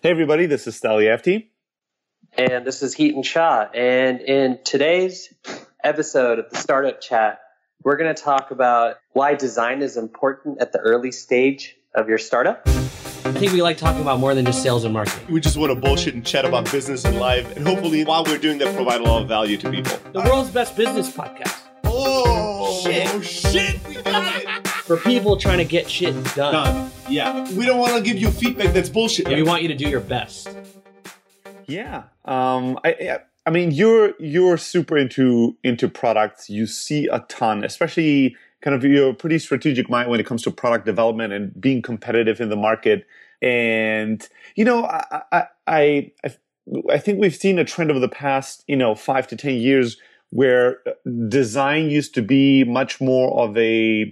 Hey everybody, this is Stali FT. And this is Heaton Shah. And in today's episode of the Startup Chat, we're going to talk about why design is important at the early stage of your startup. I think we like talking about more than just sales and marketing. We just want to bullshit and chat about business and life. And hopefully while we're doing that, provide a lot of value to people. The world's best business podcast. Oh, shit, we got it. For people trying to get shit done. Yeah. We don't want to give you feedback that's bullshit. We want you to do your best. Yeah. I mean, you're super into products. You see a ton, especially kind of you're a pretty strategic mind when it comes to product development and being competitive in the market. And, you know, I think we've seen a trend over the past, 5 to 10 years where design used to be much more of a,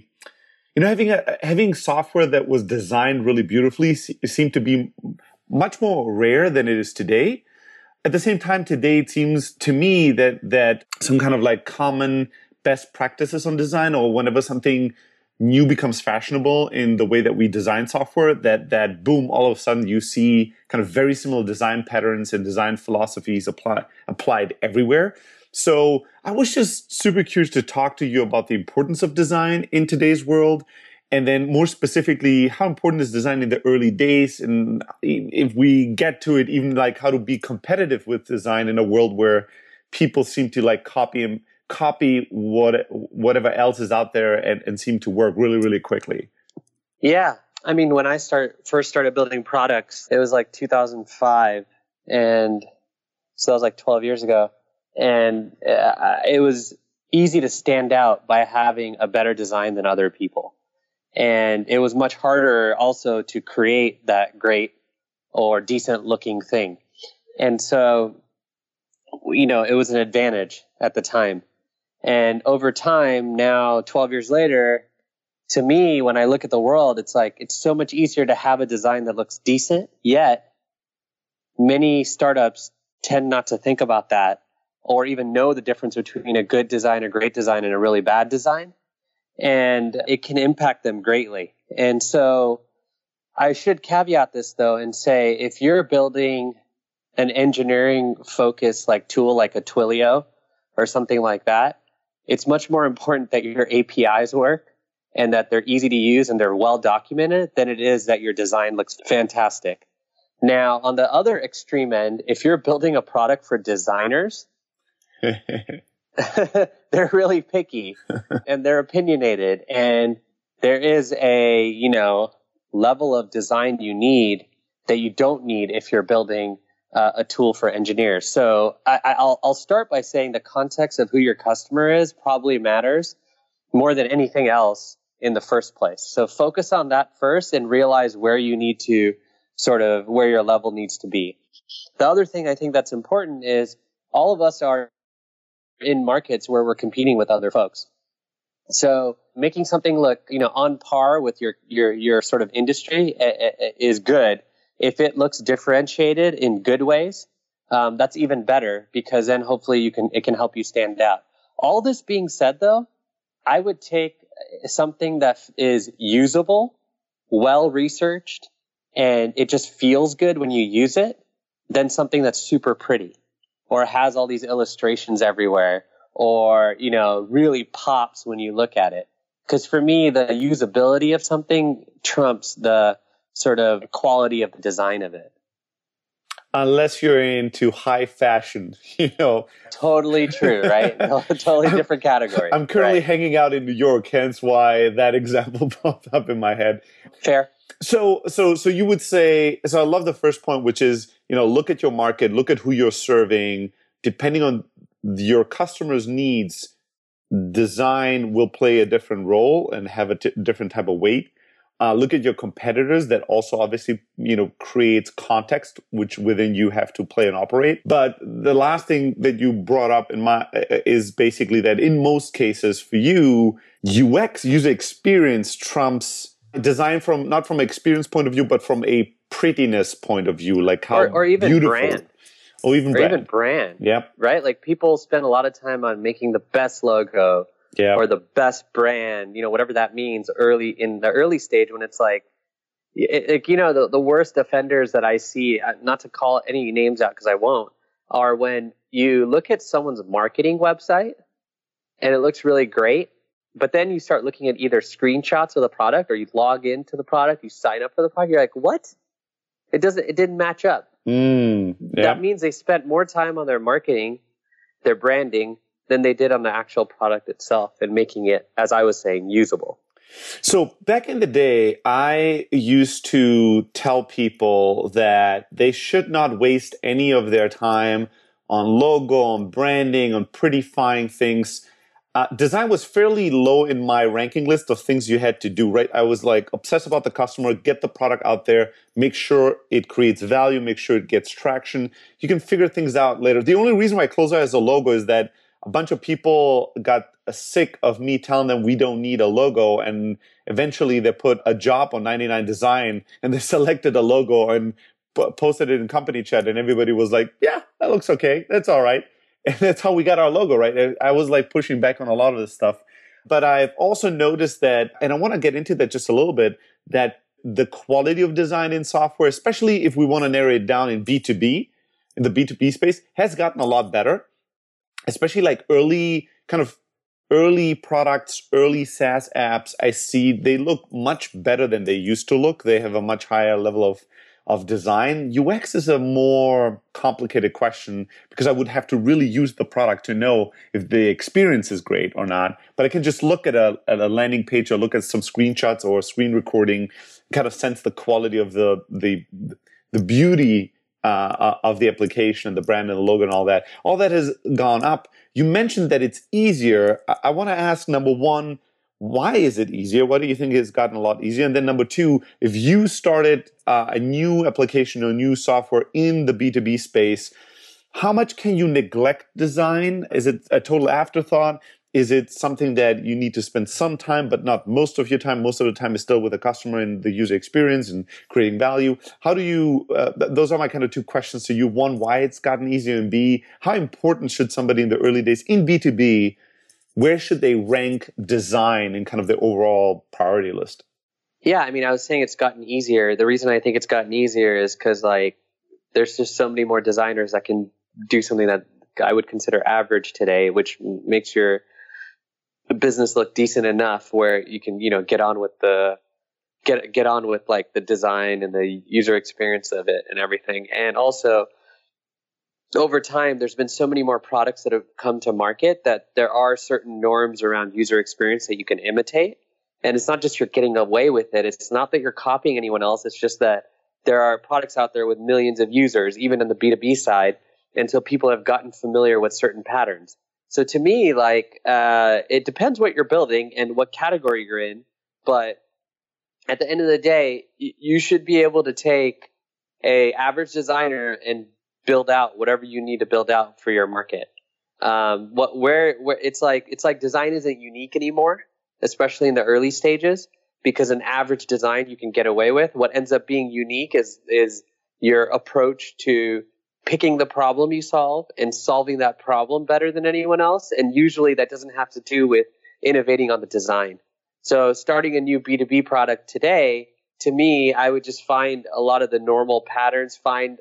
having software that was designed really beautifully seemed to be much more rare than it is today. At the same time, today it seems to me that some kind of like common best practices on design, or whenever something new becomes fashionable in the way that we design software, that boom, all of a sudden you see kind of very similar design patterns and design philosophies applied everywhere. So I was just super curious to talk to you about the importance of design in today's world. And then more specifically, how important is design in the early days? And if we get to it, even like how to be competitive with design in a world where people seem to like copy whatever else is out there and seem to work really, really quickly. Yeah. I mean, when I first started building products, it was like 2005. And so that was like 12 years ago. And it was easy to stand out by having a better design than other people. And it was much harder also to create that great or decent looking thing. And so, it was an advantage at the time. And over time, now 12 years later, to me, when I look at the world, it's like it's so much easier to have a design that looks decent, yet many startups tend not to think about that or even know the difference between a good design, a great design, and a really bad design. And it can impact them greatly. And so I should caveat this, though, and say if you're building an engineering focused like tool like a Twilio or something like that, it's much more important that your APIs work and that they're easy to use and they're well documented than it is that your design looks fantastic. Now, on the other extreme end, if you're building a product for designers, they're really picky and they're opinionated, and there is a, level of design you need that you don't need if you're building a tool for engineers. So I'll start by saying the context of who your customer is probably matters more than anything else in the first place. So focus on that first and realize where you need to where your level needs to be. The other thing I think that's important is all of us are in markets where we're competing with other folks. So making something look, on par with your sort of industry is good. If it looks differentiated in good ways, that's even better, because then hopefully it can help you stand out. All this being said, though, I would take something that is usable, well researched, and it just feels good when you use it, than something that's super pretty or has all these illustrations everywhere, or, really pops when you look at it. Because for me, the usability of something trumps the sort of quality of the design of it. Unless you're into high fashion, Totally true, right? Totally different category. I'm currently hanging out in New York, hence why that example popped up in my head. Fair. So you would say, so I love the first point, which is, look at your market, look at who you're serving. Depending on your customers' needs, design will play a different role and have a different type of weight. Look at your competitors. That also obviously, creates context, which within you have to play and operate. But the last thing that you brought up is basically that in most cases for you, UX, user experience, trumps design not from an experience point of view, but from a prettiness point of view, like how or even beautiful. Brand. Or even brand. Yep. Right? Like people spend a lot of time on making the best logo. Yeah. Or the best brand, whatever that means in the early stage, when it's like, The worst offenders that I see, not to call any names out because I won't, are when you look at someone's marketing website and it looks really great, but then you start looking at either screenshots of the product or you log into the product, you sign up for the product, you're like, what? It didn't match up. That means they spent more time on their marketing, their branding, than they did on the actual product itself and making it, as I was saying, usable. So back in the day, I used to tell people that they should not waste any of their time on logo, on branding, on prettifying things. Design was fairly low in my ranking list of things you had to do, right? I was like obsessed about the customer, get the product out there, make sure it creates value, make sure it gets traction. You can figure things out later. The only reason why Closer has a logo is that a bunch of people got sick of me telling them we don't need a logo, and eventually they put a job on 99 Design and they selected a logo and posted it in company chat, and everybody was like, yeah, that looks okay, that's all right. And that's how we got our logo, right? I was like pushing back on a lot of this stuff. But I've also noticed that, and I want to get into that just a little bit, that the quality of design in software, especially if we want to narrow it down in B2B, in the B2B space, has gotten a lot better. Especially like early products, early SaaS apps, I see they look much better than they used to look. They have a much higher level of design. UX is a more complicated question because I would have to really use the product to know if the experience is great or not. But I can just look at a landing page or look at some screenshots or a screen recording, kind of sense the quality of the beauty of the application and the brand and the logo and all that. All that has gone up. You mentioned that it's easier. I want to ask, number one, why is it easier? What do you think has gotten a lot easier? And then number two, if you started a new application or new software in the B2B space, how much can you neglect design? Is it a total afterthought? Is it something that you need to spend some time, but not most of your time? Most of the time is still with the customer and the user experience and creating value. How do you, those are my kind of two questions to you. One, why it's gotten easier, and B, how important should somebody in the early days in B2B, where should they rank design in kind of the overall priority list? Yeah, I mean, I was saying it's gotten easier. The reason I think it's gotten easier is because like there's just so many more designers that can do something that I would consider average today, which makes your business look decent enough where you can, get on with like the design and the user experience of it and everything. And also over time, there's been so many more products that have come to market that there are certain norms around user experience that you can imitate. And it's not just you're getting away with it. It's not that you're copying anyone else. It's just that there are products out there with millions of users, even on the B2B side. And so people have gotten familiar with certain patterns. So to me, like, it depends what you're building and what category you're in. But at the end of the day, you should be able to take a average designer and build out whatever you need to build out for your market. Where it's like design isn't unique anymore, especially in the early stages, because an average design you can get away with. What ends up being unique is your approach to picking the problem you solve and solving that problem better than anyone else. And usually that doesn't have to do with innovating on the design. So starting a new B2B product today, to me, I would just find a lot of the normal patterns, find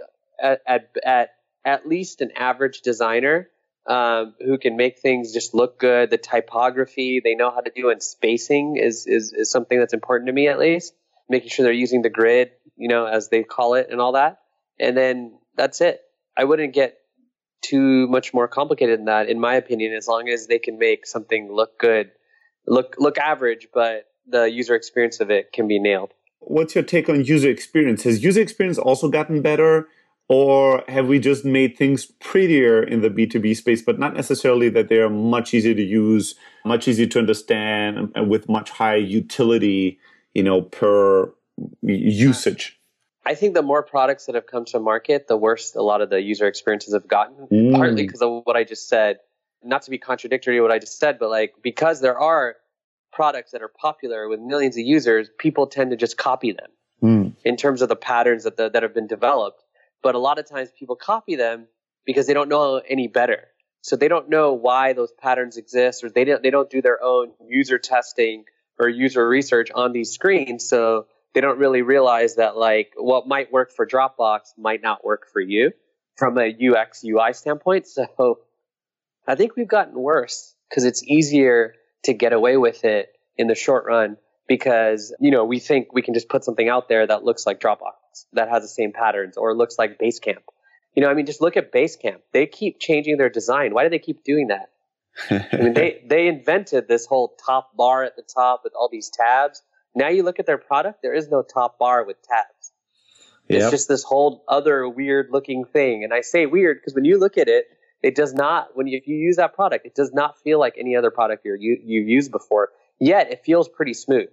at least an average designer who can make things just look good. The typography they know how to do, and spacing is something that's important to me, at least. Making sure they're using the grid, as they call it and all that. And then that's it. I wouldn't get too much more complicated than that, in my opinion, as long as they can make something look good, look average, but the user experience of it can be nailed. What's your take on user experience? Has user experience also gotten better, or have we just made things prettier in the B2B space, but not necessarily that they are much easier to use, much easier to understand, and with much higher utility, per usage? I think the more products that have come to market, the worse a lot of the user experiences have gotten, partly because of what I just said. Not to be contradictory to what I just said, but because there are products that are popular with millions of users, people tend to just copy them in terms of the patterns that have been developed. But a lot of times people copy them because they don't know any better. So they don't know why those patterns exist, or they don't do their own user testing or user research on these screens. So they don't really realize that like what might work for Dropbox might not work for you from a UX UI standpoint. So I think we've gotten worse because it's easier to get away with it in the short run because, we think we can just put something out there that looks like Dropbox, that has the same patterns, or looks like Basecamp. Just look at Basecamp. They keep changing their design. Why do they keep doing that? They invented this whole top bar at the top with all these tabs. Now you look at their product, there is no top bar with tabs. It's just this whole other weird looking thing. And I say weird because when you look at it, it does not, if you use that product, it does not feel like any other product you've used before. Yet it feels pretty smooth.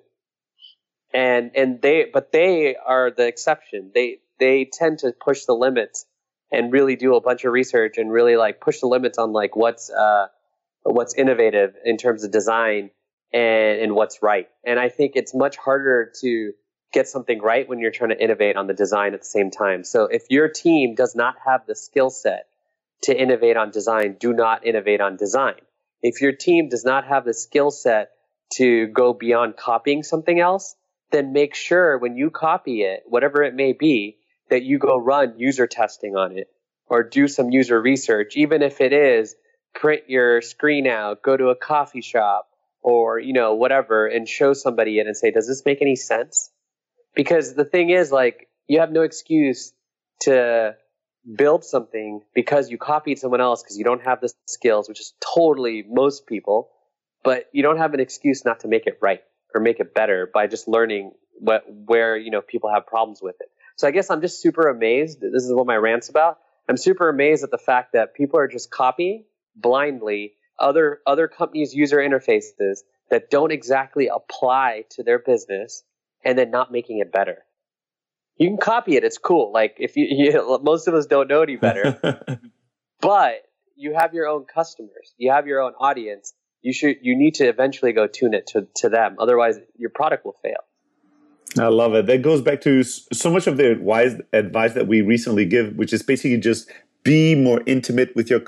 But they are the exception. They tend to push the limits and really do a bunch of research and really like push the limits on like what's innovative in terms of design and what's right. And I think it's much harder to get something right when you're trying to innovate on the design at the same time. So if your team does not have the skill set to innovate on design, do not innovate on design. If your team does not have the skill set to go beyond copying something else, then make sure when you copy it, whatever it may be, that you go run user testing on it or do some user research, even if it is print your screen out, go to a coffee shop or, whatever, and show somebody it and say, does this make any sense? Because the thing is, like, you have no excuse to build something because you copied someone else because you don't have the skills, which is totally most people, but you don't have an excuse not to make it right or make it better by just learning where people have problems with it. So I guess I'm just super amazed. This is what my rant's about. I'm super amazed at the fact that people are just copying blindly other companies' user interfaces that don't exactly apply to their business and then not making it better. You can copy it. It's cool. Like if most of us don't know any better, but you have your own customers. You have your own audience. You need to eventually go tune it to them. Otherwise your product will fail. I love it. That goes back to so much of the wise advice that we recently give, which is basically just be more intimate with your